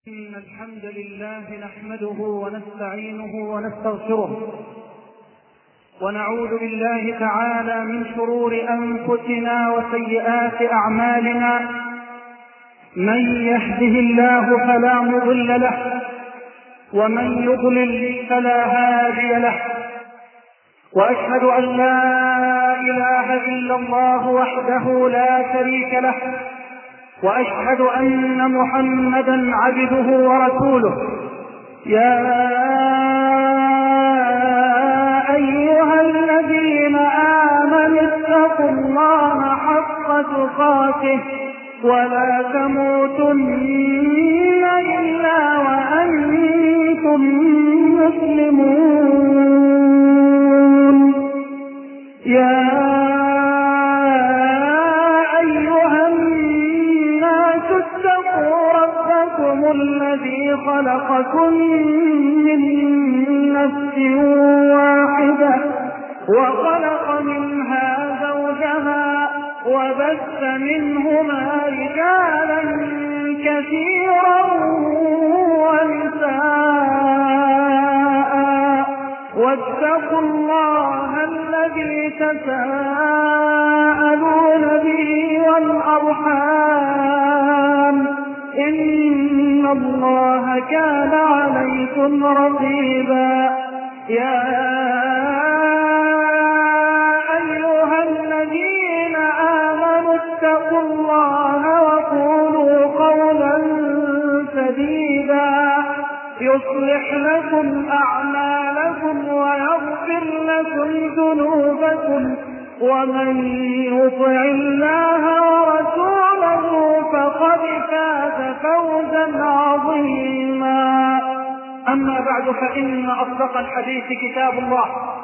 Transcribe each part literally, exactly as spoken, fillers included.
إن الحمد لله نحمده ونستعينه ونستغفره ونعوذ بالله تعالى من شرور أنفسنا وسيئات أعمالنا. من يهده الله فلا مضل له ومن يضلل فلا هادي له، وأشهد أن لا إله إلا الله وحده لا شريك له، وأشهد أن محمدا عبده ورسوله. يا أيها الذين آمنوا اتقوا الله حق تقاته ولا تموتن إلا وأنتم مسلمون. يا الذي خلقكم من نفس واحدة وخلق منها زوجها وبث منهما رجالا كثيرا ونساء، واتقوا الله الذي تساءلون به والأرحام إن الله كان عليكم رقيبا. يا أيها الذين آمنوا اتقوا الله وقولوا قولا سديدا يصلح لكم أعمالكم ويغفر لكم ذنوبكم، ومن يطع الله ورسوله فقد فاز فوزا عظيما. أما بعد، فإن أصدق الحديث كتاب الله،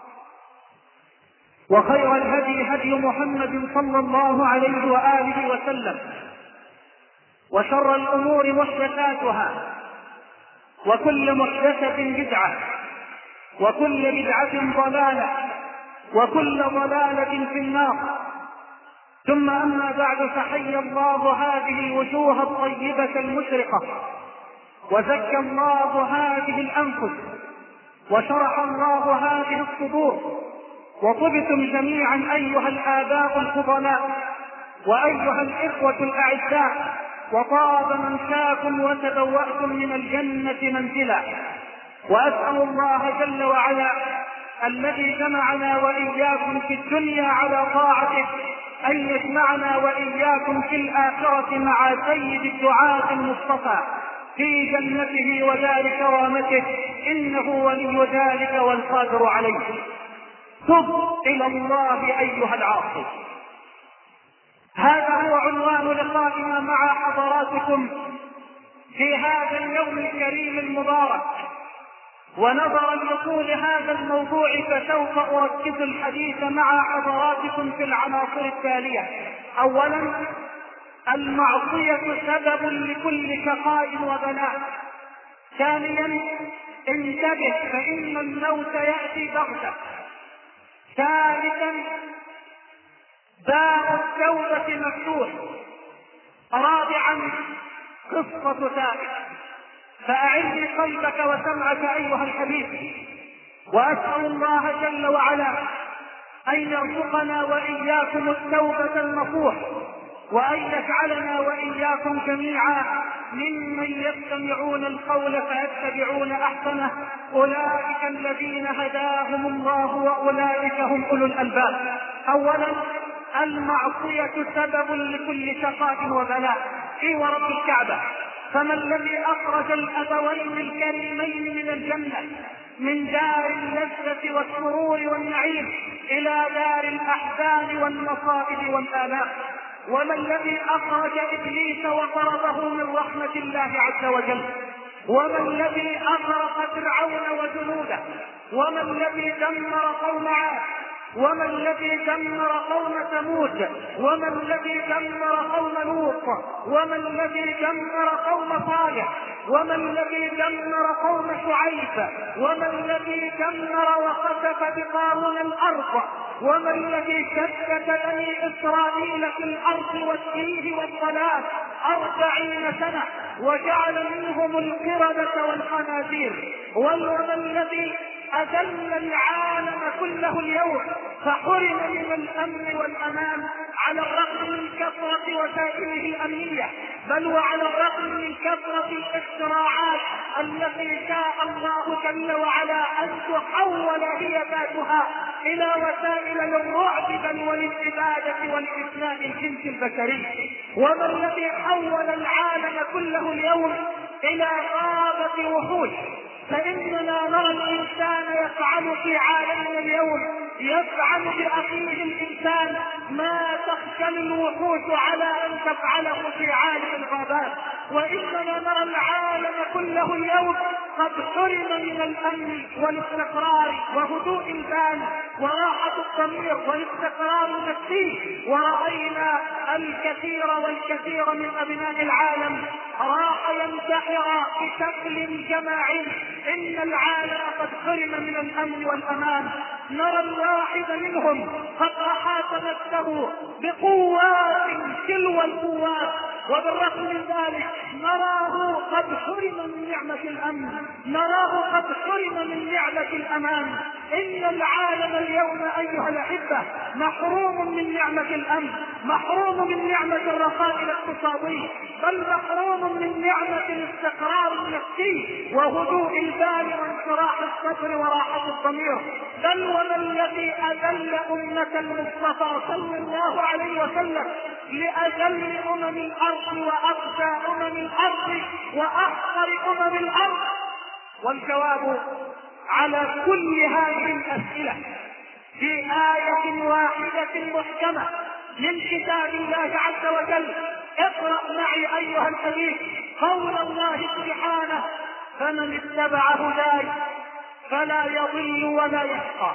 وخير الهدي هدي محمد صلى الله عليه وآله وسلم، وشر الأمور محدثاتها، وكل محدثة بدعة، وكل بدعة ضلالة، وكل ضلالة في النار. ثم أما بعد، فحي الله هذه الوجوه الطيبة المشرقة، وزكى الله هذه الأنفس، وشرح الله هذه الصدور، وطبتم جميعا أيها الآباء الفضلاء وأيها الإخوة الأعزاء، وطاب منشاكم وتبوأتم من الجنة منزلا. وأسأل الله جل وعلا الذي جمعنا وإياكم في الدنيا على طاعته أن يجمعنا وإياكم في الآخرة مع سيد الدعاة المصطفى في جنته ودار كرامته، إنه ولي ذلك والقادر عليه. تب إلى الله أيها العاصي. هذا هو عنوان لقائنا مع حضراتكم في هذا اليوم الكريم المبارك. ونظرا لطول هذا الموضوع فسوف أركز الحديث مع حضراتكم في العناصر التالية. أولا، المعصية سبب لكل شقاء وبلاء. ثانيا، انتبه فإن الموت يأتي بغتة. ثالثا، باب التوبة مفتوح. رابعا، قصة تائب. فأعد قلبك وسمعك أيها الحبيب، وأسأل الله جل وعلا أن يرزقنا وإياكم التوبة النصوح، وأن يجعلنا وإياكم جميعا ممن يستمعون القول فيتبعون أحسنه. أولئك الذين هداهم الله وأولئك هم أولو الألباب. أولا، المعصية سبب لكل شقاء وبلاء. إي ورب الكعبة، فما الذي أخرج الأبوين الكريمين من الجنة من دار اللذة والسرور والنعيم إلى دار الأحزان والمصائب والآلام؟ وما الذي أخرج إبليس وطرده من رحمة الله عز وجل؟ وما الذي أغرق فرعون وجنوده؟ وما الذي دمر قوم عاد؟ وما الذي دمر قوم ثمود؟ وما الذي دمر قوم لوط؟ وما الذي دمر قوم صالح؟ وما الذي دمر قوم شعيب؟ وما الذي دمر وخسف بقارون الأرض؟ وما الذي شتت بني إسرائيل في الأرض والتيه والضلال؟ أربعين سنة وجعل منهم القردة والخنازير، وما الذي أذل العالم كله اليوم فحرم من الأمن والأمان على الرغم من كثرة وسائله الأمنية، بل وعلى الرغم من كثرة الاختراعات التي شاء الله جل وعلا أن تحول هي ذاتها إلى وسائل للرعب بل وللعبادة والإسلام الجنس البشري. وما الذي حول العالم كله اليوم إلى غابة وحوش؟ فإننا نرى الإنسان يفعل في عالمنا اليوم، يفعل بأخيه الإنسان ما تخجل الوحوش على أن تفعله في عالم الغابات. وإننا نرى العالم كله اليوم قد حرم من الأمن والاستقرار وهدوء البال وراحة الضمير والاستقرار النفسي، ورأينا الكثير والكثير من أبناء العالم راح ينتحر بشكل جماعي. إن العالم قد حرم من الأمن والأمان. نرى الواحد منهم قد أحاط نفسه بقوات تلو القوات، وبالرغم من ذلك نراه قد حرم من نعمة الأمن، نراه قد حرم من نعمة الأمان. إن العالم اليوم أيها الأحبة محروم من نعمة الأمن، محروم من نعمة الرخاء الاقتصادي، بل محروم من نعمة الاستقرار النفسي وهدوء البال وانشراح الصدر وراحة الضمير. بل وما الذي أذل أمة المصطفى صلى الله عليه وسلم لأذل أمم الأرض وأقسى أمم الأرض وأحقر أمم الأرض؟ والجواب على كل هذه الأسئلة في آية واحدة محكمة من كتاب الله عز وجل. اقرأ معي أيها الحبيب قول الله سبحانه: فمن اتبع هداي فلا يضل ولا يشقى،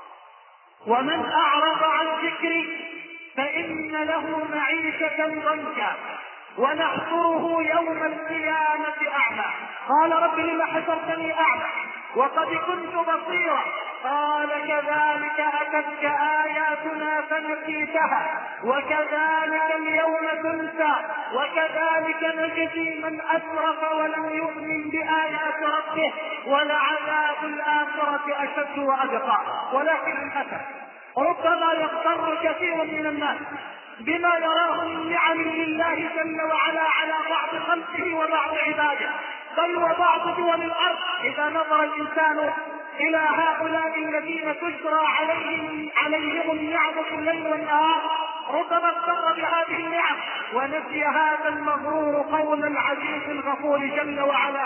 ومن أعرض عن ذكري فإن له معيشة ضنكا ونحشره يوم القيامة أعمى. قال: رب لم حشرتني أعمى وقد كنت بصيرا؟ قال: كذلك أتتك آياتنا فنسيتها وكذلك اليوم تنسى وكذلك نجزي من أسرف ولم يؤمن بآيات ربه ولعذاب الآخرة أشد وأبقى. ولكن للأسف ربما يغتر كثير من الناس بما يراه من نعم لله جل وعلا على بعض خلقه وبعض عباده، بل وبعض دول الأرض. إذا نظر الإنسان إلى هؤلاء الذين تجرى عليهم عليهم النعم في الليل والنهار ربما اغتر بهذه النعم ونسي هذا المغرور قول العزيز الغفور جل وعلا: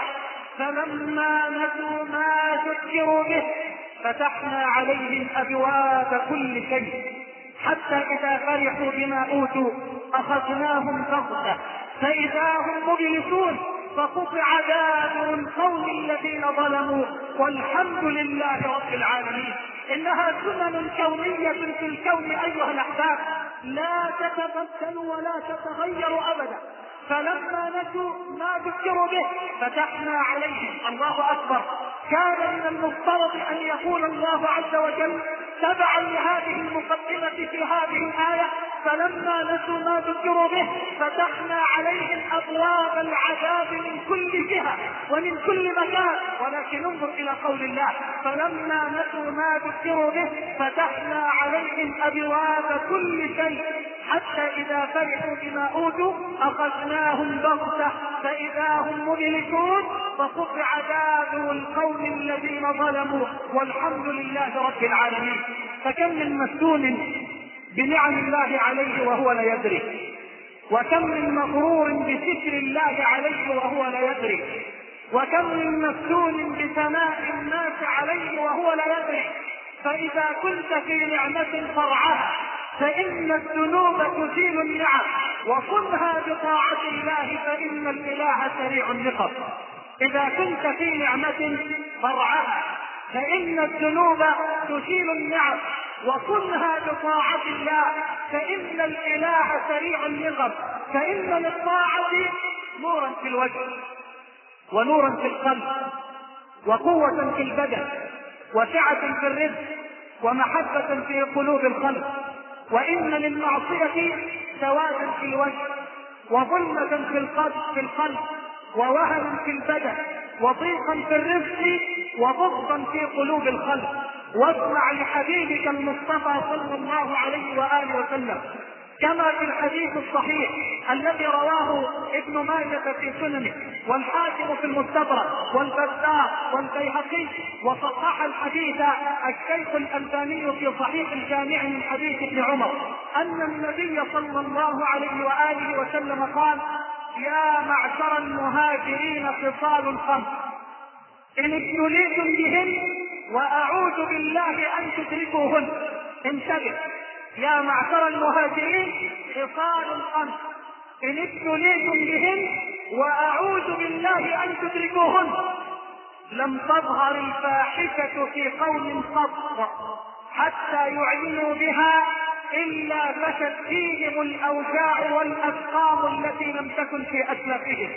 فلما نسوا ما ذكروا به فتحنا عليهم أبواب كل شيء حتى إذا فرحوا بما أوتوا أخذناهم بغتة فإذا هم مبلسون فقطع دابر القوم الذين ظلموا والحمد لله رب العالمين. إنها سنن كونية في الكون أيها الأحباب لا تتبدل ولا تتغير أبدا. فلما نسوا ما ذكروا به فتحنا عليهم. الله أكبر. كان من المفترض أن يقول الله عز وجل تبعا لهذه المقدمة في هذه الآية: فلما نسوا ما ذكروا به فتحنا عليهم أبواب العذاب من كل جهة ومن كل مكان. ولكن انظر إلى قول الله: فلما نسوا ما ذكروا به فتحنا عليهم أبواب كل شيء حتى إذا فرحوا بما أوتوا أخذناهم بغتة فإذا هم مبلسون فقطع دابر القوم الذين ظلموا والحمد لله رب العالمين. فكم من مسلول بنعم الله عليه وهو لا يدري، وكم من مغرور بستر الله عليه وهو لا يدري، وكم من مسلول بثناء الناس عليه وهو لا يدري. فإذا كنت في نعمة فرعها فإن الذنوب تزيل النعم، وصنها بطاعة الله فإن الإله سريع النقم. إذا كنت في نعمة فرعها فإن الذنوب تزيل النعم، وصنها بطاعة الله فإن الإله سريع النقم. فإن للطاعة نورا في الوجه ونورا في القلب وقوة في البدن وسعة في الرزق ومحبة في قلوب الخلق. وإن للمعصية سوادا في الوجه وظلمة في القلب في القلب ووهنا في البدن وضيقا في الرزق وبغضا في قلوب الخلق. واسمع لحبيبك المصطفى صلى الله عليه وآله وسلم كما في الحديث الصحيح الذي رواه ابن ماجه في سننه والحاكم في المستدرك والبزار والبيهقي، وصحح الحديث الشيخ الألباني في صحيح الجامع من حديث ابن عمر أن النبي صلى الله عليه وآله وسلم قال: يا معشر المهاجرين خصال خمس إن ابتليتم بهن وأعوذ بالله أن تدركوهن. انتبه، يا معشر المهاجرين خصال خمس إن ابتليتم بهن وأعوذ بالله أن تدركوهن. لم تظهر الفاحشة في قوم قط حتى يعلنوا بها إلا فشت فيهم الأوجاع والأسقام التي لم تكن في أسلافهم.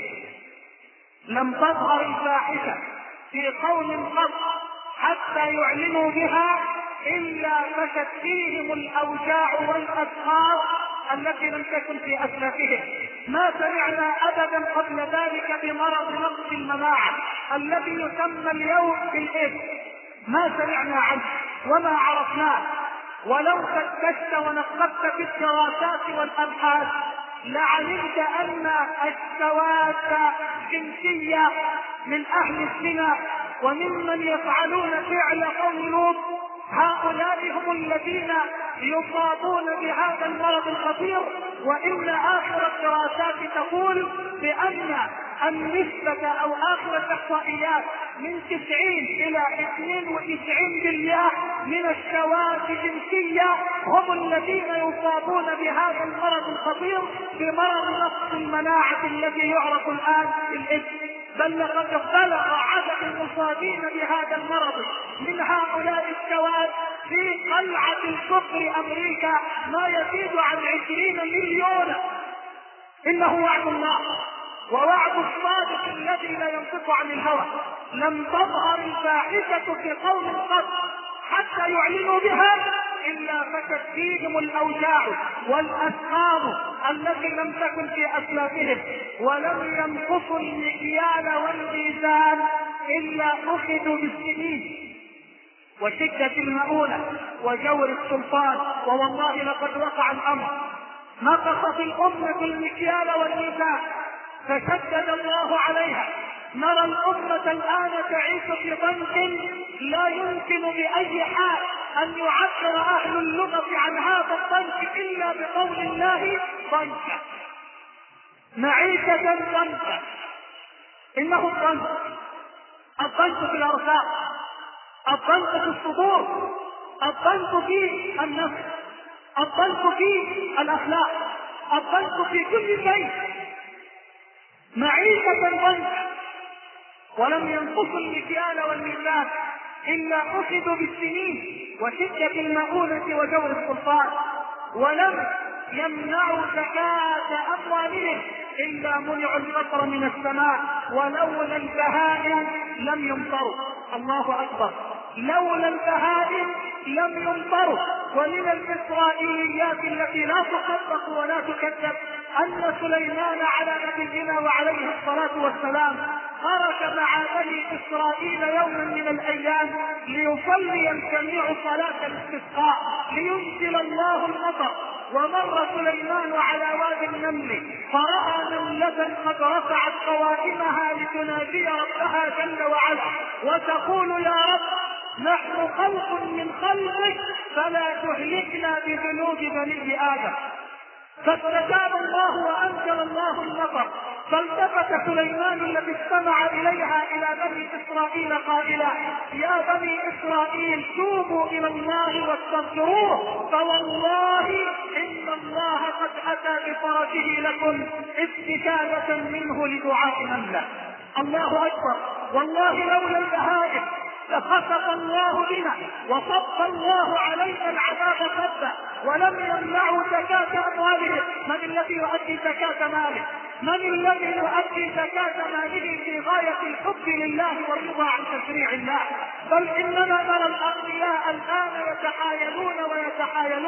لم تظهر الفاحشة في قوم قط حتى يعلنوا بها إلا فشت فيهم الأوجاع والأسقام التي لم تكن في أسلافهم. ما سمعنا أبدا قبل ذلك بمرض نقص المناعة الذي يسمى اليوم بالإيدز، ما سمعنا عنه وما عرفناه. ولو فتشت ونقبت في الدراسات والأبحاث لعلمت أن الشواذ جنسية من أهل الزنا وممن يفعلون فعل قوم لوط، هؤلاء هم الذين يصابون بهذا المرض الخطير. وإن آخر الدراسات تقول بأن النسبة أو آخر الإحصائيات من تسعين إلى اثنين وتسعين بالمئة من الشواذ الجنسية هم الذين يصابون بهذا المرض الخطير، بمرض نقص المناعة الذي يعرف الآن بالإيدز. بل لقد بلغ عدد المصابين بهذا المرض من هؤلاء الشواذ في قلعة الكفر أمريكا ما يزيد عن عشرين مليون. إنه وعد الله ووعد الصادق الذي لا ينطق عن الهوى. لم تظهر الفاحشة في قوم قط حتى يعلنوا بها إلا فشت فيهم الأوجاع والأسقام التي لم تكن في أسلافهم، ولم ينقصوا المكيال والميزان إلا أخذوا بالسنين وشدة المؤونة وجور السلطان. ووالله لقد وقع الأمر، نقصت الأمة المكيال والميزان فشدد الله عليها. نرى الأمة الآن تعيش في ضنك لا يمكن بأي حال أن يعبر أهل اللغة عن هذا الضنك إلا بقول الله ضنك، معيشة ضنك. إنه الضنك، الضنك في الأرزاق، الضنك في الصدور، الضنك في النفس، الضنك في الأخلاق، الضنك في كل شيء، معيشة ضنك. ولم ينقصوا المكيال والميزان إلا أخذوا بالسنين وشدة المؤونة وجور السلطان، ولم يمنعوا زكاة أموالهم إلا منعوا المطر من السماء، ولولا البهائم لم يمطروا. الله أكبر، لولا البهائم لم يمطروا. ومن الإسرائيليات التي لا تصدق ولا تكذب أن سليمان على نبينا وعليه الصلاة والسلام خرج مع بني إسرائيل يوما من الأيام ليصلي الجميع صلاة الاستسقاء لينزل الله المطر. ومر سليمان على وادي النمل فرأى نملة قد رفعت قوائمها لتنادي ربها جل وعلا وتقول: يا رب، نحن خلق من خلقك فلا تهلكنا بذنوب بني آدم. فاستجاب الله وأنزل الله المطر. فالتفت سليمان الذي استمع إليها إلى بني إسرائيل قائلا: يا بني إسرائيل، توبوا إلى الله واستغفروه فوالله إن الله قد أتى بفرجه لكم استجابة منه لدعاء نملة. الله أكبر، والله لولا البهائم لخسف الله بنا وصب الله علينا العذاب صبا ولم يمنعوا زكاة أموالهم. من الذي يؤدي زكاة ماله؟ من الذي يؤدي زكاة ماله في غاية الحب لله والرضا عن تشريع الله؟ بل إننا نرى الأغنياء الآن يتحايلون ويتحايلون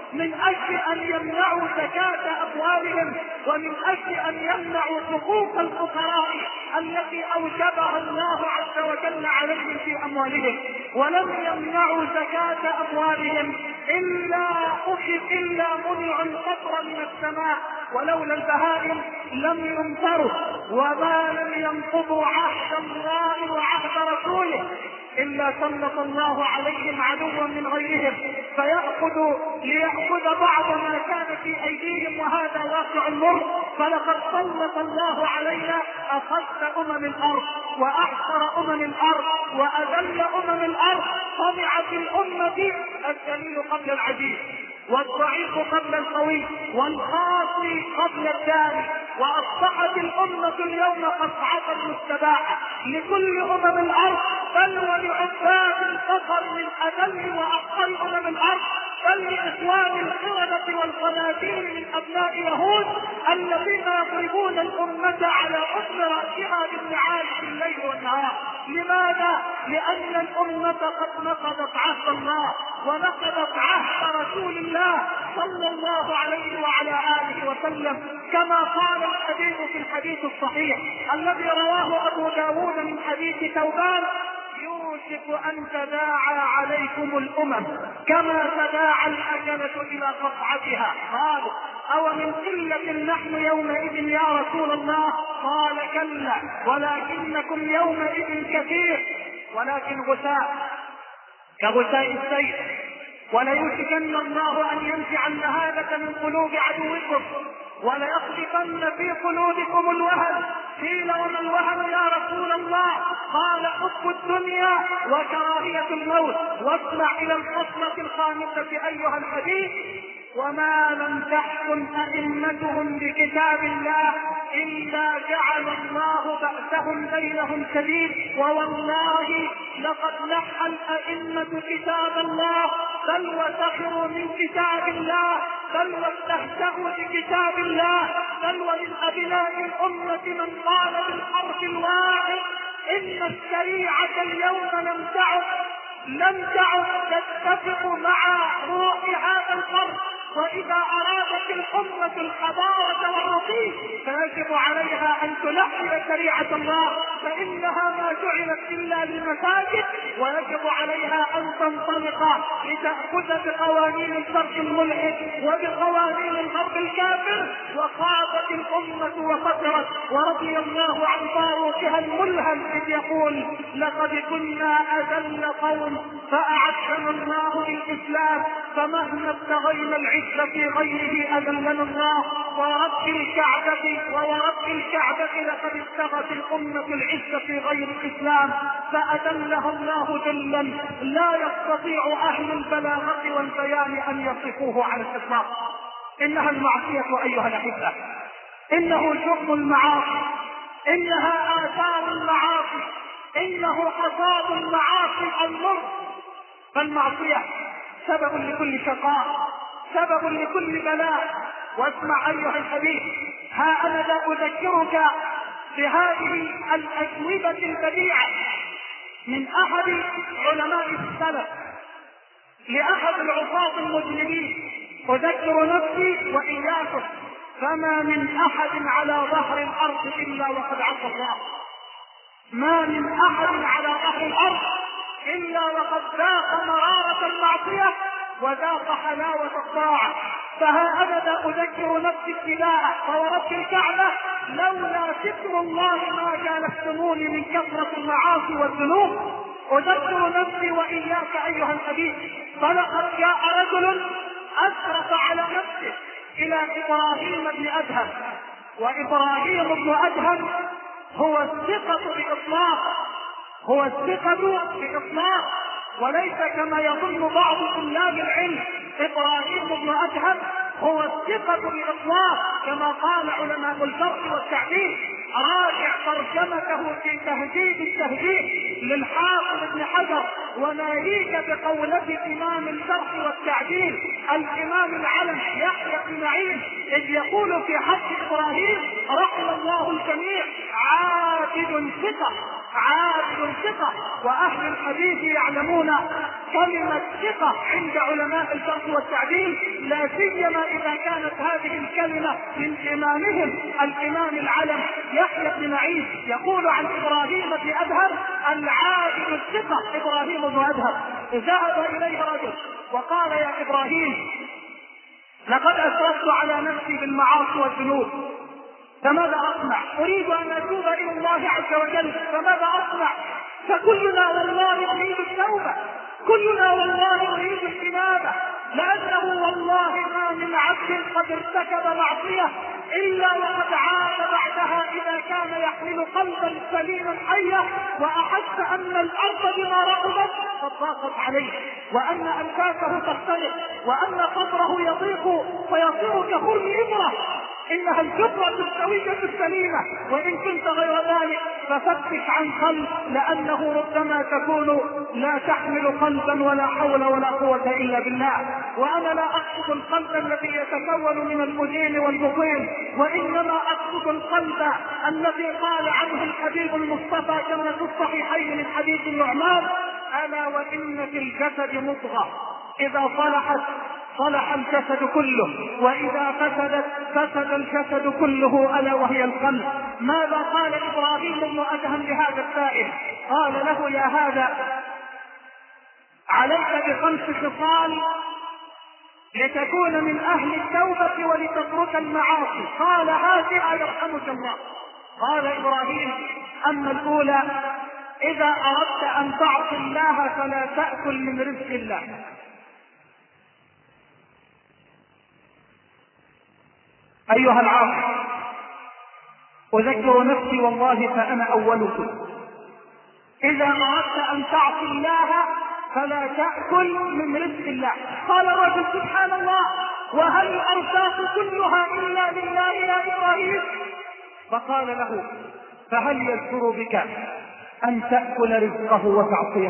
من اجل ان يمنعوا زكاة اموالهم، ومن اجل ان يمنعوا حقوق الفقراء التي اوجبها الله عز وجل عليهم في اموالهم. ولم يمنعوا زكاة اموالهم الا اخذ الا منع القطر من السماء، ولولا البهائم لم يمطروا، وما لم ينقضوا عهد الله وعهد رسوله الا سلط الله عليهم عدوا من غيرهم فيأخذ ليأخذ بعض ما كان في ايديهم، وهذا واقع المر. فلقد سلط الله علينا اخذت امم الارض واحصر امم الارض واذل امم الارض. طمعت الامة الدليل قبل العزيز، والضعيف قبل القوي، والخاطي قبل الداني، واصبحت الامة اليوم قصعة مستباحة لكل امم الارض، بل ولعباد البصر من اذل واحقر امم الارض، بل لاخوان القردة والخنازير من ابناء يهود الذين يضربون الامة على اثر راسها بالنعال في الليل والنهار. لماذا؟ لان الامة قد نقضت عهد الله ونقضت عهد رسول الله صلى الله عليه وعلى اله وسلم، كما قال الحديث في الحديث الصحيح الذي رواه ابو داود من حديث ثوبان: يوشك ان تداعى عليكم الامم كما تداعى الاكلة الى قطعتها. قالوا: او من قلة نحن يومئذ يا رسول الله؟ قال: كلا ولكنكم يومئذ كثير، ولكن غثاء كغثاء السيل. وليوشكن الله ان ينزع المهابة من قلوب عدوكم وليقذفن في قلوبكم الوهن. قيل: وما الوهن يا رسول الله؟ قال: حب الدنيا وكراهية الموت. واسمع الى الخصلة الخامسة ايها الحديث: وما لم تحكم ائمتهم بكتاب الله الا جعل الله بأسهم بينهم شديد. ووالله لقد لحى الائمة كتاب الله، بل وسخروا من كتاب الله، بل واستهزأوا بكتاب الله، بل ومن ابناء الامة من قال بالحرف الواحد ان الشريعة اليوم لم تعد لم تعد تتفق مع روح هذا القرن. واذا ارادت الامة الحضارة والرقي فيجب عليها ان تلحن شريعة الله، فانها ما جعلت الا للمساجد، ويجب عليها ان تنطلق لتأخذ بقوانين الشرق الملحد وبقوانين الغرب الكافر. وخاضت الامة وخسرت. ورضي الله عن فاروقها الملهم اذ يقول: لقد كنا اذل قوم فاعزنا الله بالاسلام، فمهما ابتغينا العزة في غيره اذلنا الله. ورب الكعبة وورب الكعبة لقد ابتغت الامة العزة في غير الاسلام فاذلها الله ذلا لا يستطيع اهل البلاغة والبيان ان يصفوه على الاطلاق. انها المعصية ايها الاحبة، انه شؤم المعاصي، انها اثار المعاصي، انه حصاد المعاصي المر. فالمعصية سبب لكل شقاء، سبب لكل بلاء. واسمع ايها الحبيب، ها انا لا اذكرك بهذه الاجوبة البديعة من احد علماء السلف لاحد العصاة المجرمين. اذكر نفسي واياكم: فما من احد على ظهر الارض الا وقد عصى الله. ما من احد على ظهر الارض الا وقد ذاق مرارة المعصية وذاق حلاوة الطاعة. فها انا لا اذكر نفسي ابتلاء، فورب الكعبة لولا ذكر الله ما جالستموني من كثرة المعاصي والذنوب. اذكر نفسي واياك ايها الحبيب: فلقد جاء رجل اسرف على نفسه الى ابراهيم بن ادهم، وابراهيم بن ادهم هو الثقة باطلاق، هو الثقة باطلاق، وليس كما يظن بعض طلاب العلم. ابراهيم بن ادهم هو الثقة باطلاق كما قال علماء الجرح والتعديل. راجع ترجمته في تهذيب التهذيب للحافظ ابن حجر وناهيك بقولة إمام الجرح والتعديل الإمام العلم يحيى بن معين إذ يقول في حق إبراهيم رحم الله الجميع عابد ثقة، عابد ثقة. وأهل الحديث يعلمون كلمة ثقة عند علماء الجرح والتعديل، لا سيما إذا كانت هذه الكلمة من إمامهم الإمام العلم يحيى بن معين يقول عن إبراهيم بن أدهم العابد الثقة إبراهيم بن أدهم. ذهب إليه رجل وقال يا إبراهيم لقد أسرفت على نفسي بالمعاصي والذنوب، فماذا أصنع؟ أريد أن أتوب إلى الله عز وجل، فماذا أصنع؟ فكلنا والله نريد التوبة، كلنا والله نريد الإنابة، لأنه والله ما من عبد قد ارتكب معصية إلا وقد عاد بعدها إذا كان يحمل قلبا سليما حيا وأحس أن الأرض بما رحبت قد ضاقت عليه، وأن أنفاسه تختلف، وأن قبره يضيق فيصير كخرم إبرة، إنها الفطرة السوية السليمة. وإن كنت غير ذلك ففتش عن قلب، لأنه ربما تكون لا تحمل قلبا ولا حول ولا قوة إلا بالله. وأنا لا أقصد القلب الذي يتكون من الأذين والبطين، وإنما أقصد القلب الذي قال عنه الحبيب المصطفى كما في الصحيحين من حديث النعمان ألا وإن في الجسد مضغة إذا صلحت صلح الجسد كله وإذا فسدت فسد الجسد كله ألا وهي القلب. ماذا قال إبراهيم بن أدهم لهذا السائل؟ قال له يا هذا عليك بخمس خصال لتكون من أهل التوبة ولتترك المعاصي. قال هذه يرحمك الله. قال إبراهيم أما الأولى إذا أردت أن تعصي الله فلا تأكل من رزق الله. أيها العاصي أذكر نفسي والله فأنا أولكم، إذا أردت أن تعصي الله فلا تأكل من رزق الله. قال الرجل سبحان الله وهل الأرزاق كلها إلا لله يا إبراهيم؟ فقال له فهل يجدر بك أن تأكل رزقه وتعصيه؟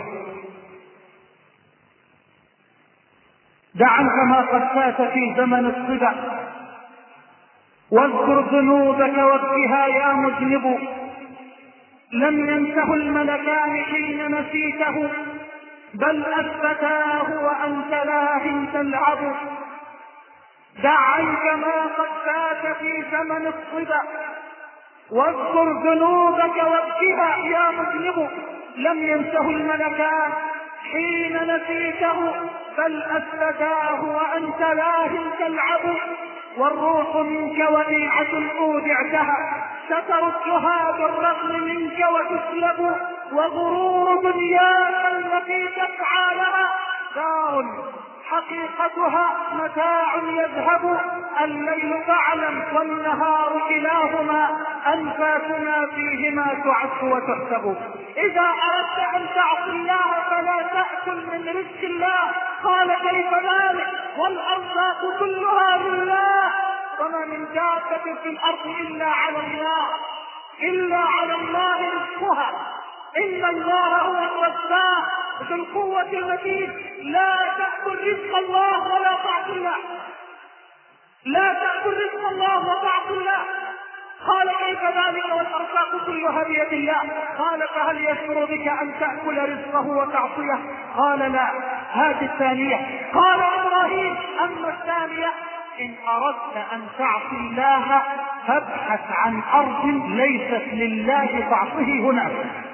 دع عنك ما قد فات في زمن الصبا واذكر ذنوبك وابكها يا مذنب، لم ينته الملكان حين نسيته بل أثبتاه وأنت لاهٍ تلعب. دع عنك ما قد فات في زمن الصبا واذكر ذنوبك وابكها يا مذنب، لم ينته الملكان حين نسيته بل أثبتاه وأنت لاهٍ تلعب. والروح منك وديعة أودعتها ستردها بالرغم منك وتسلب، وغرور دنياك التي تسعى لها دار حقيقتها متاع يذهب. الليل فاعلم والنهار كلاهما أنفاسنا فيهما تعد وتحسب. إذا أردت أن تعصي الله فلا تأكل من رزق الله. قال كيف ذلك والأرزاق كلها لله وما من دابة في الأرض إلا على الله إلا على الله رزقها. إن الله هو الرزاق ذو القوة المتين. لا تأكل رزق الله ولا تعصي الله، لا تأكل رزق الله وتعصي الله. قال كيف ذلك والأرزاق كلها بيد الله؟ قال فهل يشعر بك أن تأكل رزقه وتعصيه؟ قال لا. هذه الثانية. قال إبراهيم أما الثانية إن أردت أن تعصي الله فابحث عن أرض ليست لله فاعصه هناك.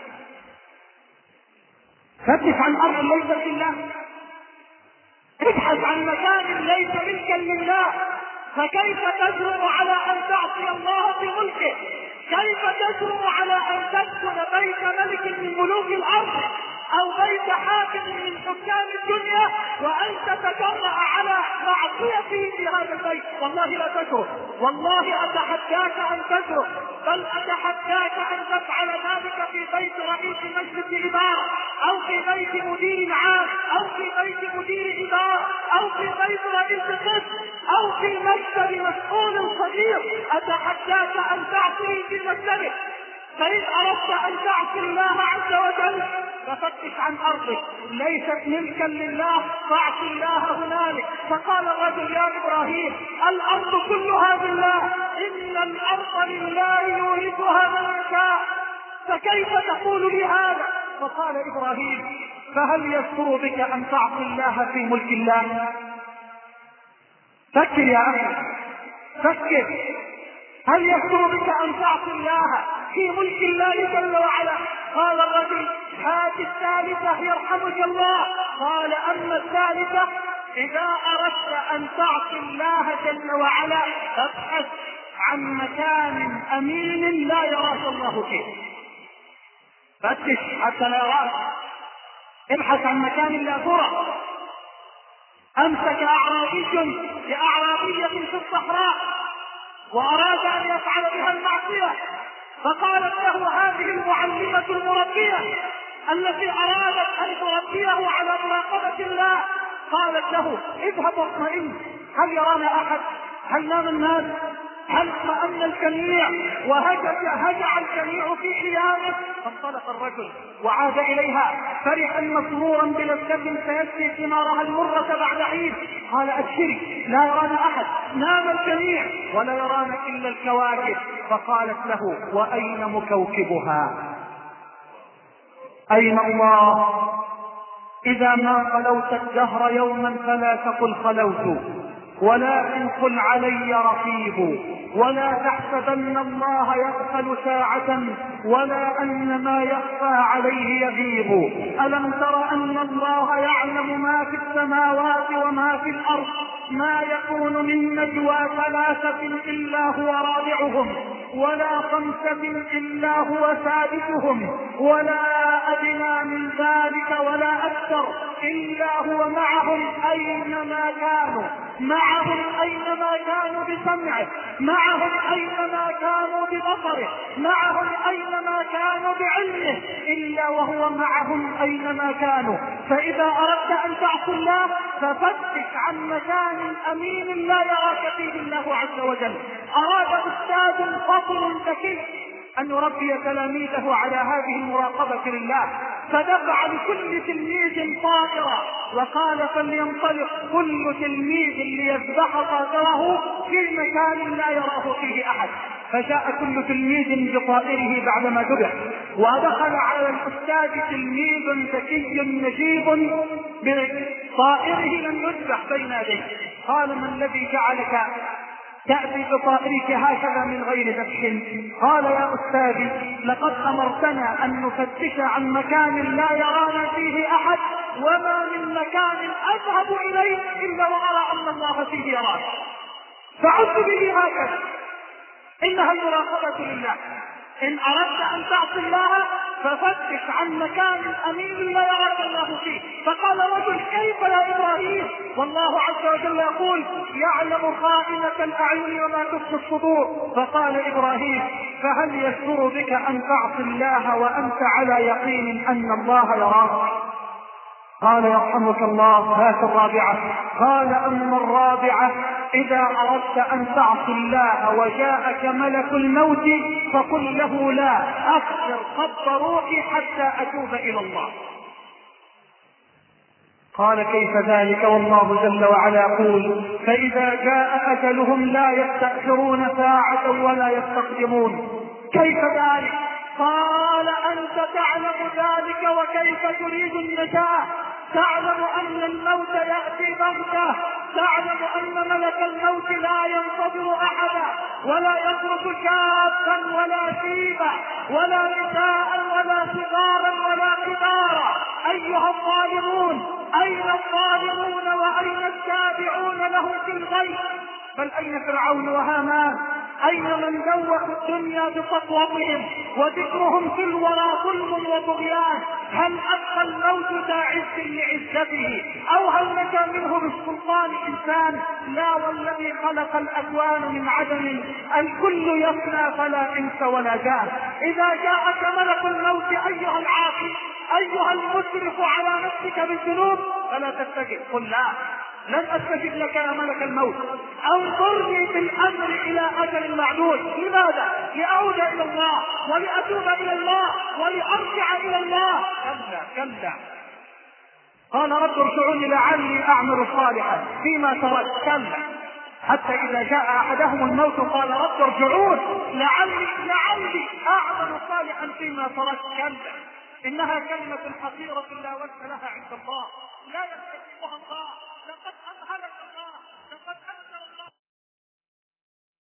فتش عن أرض ليست لله، ابحث عن مكان ليس ملكا لله. فكيف تجرؤ على أن تعصي الله في ملكه؟ كيف تجرؤ على أن تدخل بيت ملك من ملوك الأرض أو بيت حاكم من حكام الدنيا وأن تتجرأ على معصيته في هذا البيت؟ والله لا تجرؤ، والله أتحداك أن تجرؤ، بل أتحداك أن تفعل ذلك في بيت رئيس مجلس إدارة أو في بيت مدير عام أو في بيت مدير إدارة أو في بيت رئيس قسم أو في مكتب مسؤول صغير. أتحداك أن تعصيه في مكتبه، فإن أردت أن تعصي الله عز وجل ففتش عن أرضك، ليست ملكا لله فاعص الله هنالك. فقال الرجل: يا إبراهيم الأرض كلها لله، إن الأرض لله يورثها من يشاء، فكيف تقول لي هذا؟ فقال إبراهيم: فهل يسر بك أن تعصي الله في ملك الله؟ فكر يا أخي، فكر، هل يسر بك أن تعصي الله في ملك الله جل وعلا؟ قال الرجل: هات الثالثة يرحمك الله. قال: أما الثالثة إذا أردت أن تعصي الله جل وعلا فابحث عن مكان أمين لا يراك الله فيه، فتش حتى لا يراك، ابحث عن مكان لا ترى. أمسك أعرابي بأعرابية في الصحراء وأراد أن يفعل بها المعصية، فقالت له هذه المعلمة المربية التي أرادت أن تربيه على مراقبة الله، قالت له: اذهب واطمئن، هل يرانا أحد؟ هل نام الناس؟ هل اطمأن الجميع وهجع الجميع في حيامه؟ فانطلق الرجل وعاد إليها فرحا مسرورا بلذة سيسقي ثمارها المرة بعد حين. قال: أبشري، لا يرانا أحد، نام الجميع ولا يرانا إلا الكواكب. فقالت له: وأين مكوكبها؟ أين الله؟ إذا ما خلوت الدهر يوما فلا تقل خلوت، ولكن قل علي رقيب، ولا تحسبن الله يغفل ساعة ولا أن ما يخفى عليه يغيب. ألم تر أن الله يعلم ما في السماوات وما في الأرض؟ ما يكون من نجوى ثلاثة إلا هو رابعهم ولا خمسة إلا هو سادسهم ولا أدنى من ذلك ولا أكثر إلا هو معهم أينما كانوا، معهم أينما كانوا بسمعه، معهم أينما كانوا ببصره، معهم أينما كانوا بعلمه، إلا وهو معهم أينما كانوا. فإذا أردت أن تعصي الله ففتش عن مكان أمين لا يراك فيه الله عز وجل. أراد أستاذ فضل ذكي أن يربي تلاميذه على هذه المراقبة لله، فدفع لكل تلميذ طائرة وقال: فلينطلق كل تلميذ ليذبح طائره في مكان لا يراه فيه أحد. فجاء كل تلميذ بطائره بعدما ذبح، ودخل على الأستاذ تلميذ ذكي نجيب بطائره لم يذبح بين يديه. قال: ما الذي جعلك تأتي بطائرك هكذا من غير ذبح؟ قال: يا أستاذي، لقد أمرتنا أن نفتش عن مكان لا يرانا فيه أحد، وما من مكان أذهب إليه إلا وأرى أن الله فيه يراك، فعدت به هكذا. إنها المراقبة لله. إن أردت أن تعصي الله ففتش عن مكان أمين لا يراك الله فيه. فقال رجل: كيف يا إبراهيم؟ والله عز وجل يقول: يعلم خائنة الأعين وما تخفي الصدور. فقال إبراهيم: فهل يسر بك أن تعصي الله وأنت على يقين أن الله يراك؟ قال: يرحمك الله، هات الرابعة. قال: أما الرابعة إذا أردت أن تعصي الله وجاءك ملك الموت فقل له: لا أخر قبض روحي حتى أتوب إلى الله. قال: كيف ذلك؟ والله جل وعلا يقول: فإذا جاء أجلهم لا يستأخرون ساعة ولا يستقدمون. كيف ذلك؟ قال: أنت تعلم ذلك وكيف تريد النجاة؟ تعلم أن الموت يأتي بغتة، تعلم أن ملك الموت لا ينتظر أحدا ولا يترك شابا ولا شيبا ولا نساء ولا صغارا ولا كبارا. أيها الظالمون، أين الظالمون وأين التابعون له في الغيب؟ بل أين فرعون وهامان؟ أين من دوخوا الدنيا بسطوتهم وذكرهم في الورى ظلم وطغيان؟ هل أبقى الموت ذا عز لعزته أو هل نجا منه بالسلطان إنسان؟ لا، والذي خلق الأكوان من عدم الكل يفنى فلا إنس ولا جان. إذا جاءك ملك الموت أيها العاقل، أيها المسرف على نفسك بالذنوب، فلا تتجه، قل: لا لن استجب لك يا ملك الموت، انظرني بالامر الى اجل معدود. لماذا؟ لاعود الى الله ولاتوب الى الله ولارجع الى الله. كلا كلا. قال رب ارجعوني لعلي اعمل صالحا فيما تركت. كلا. حتى اذا جاء احدهم الموت قال رب ارجعون لعلي لعلي اعمل صالحا فيما تركت. كلا. انها كلمة حقيرة لا وزن لها عند الله، لا يستجيبها الله.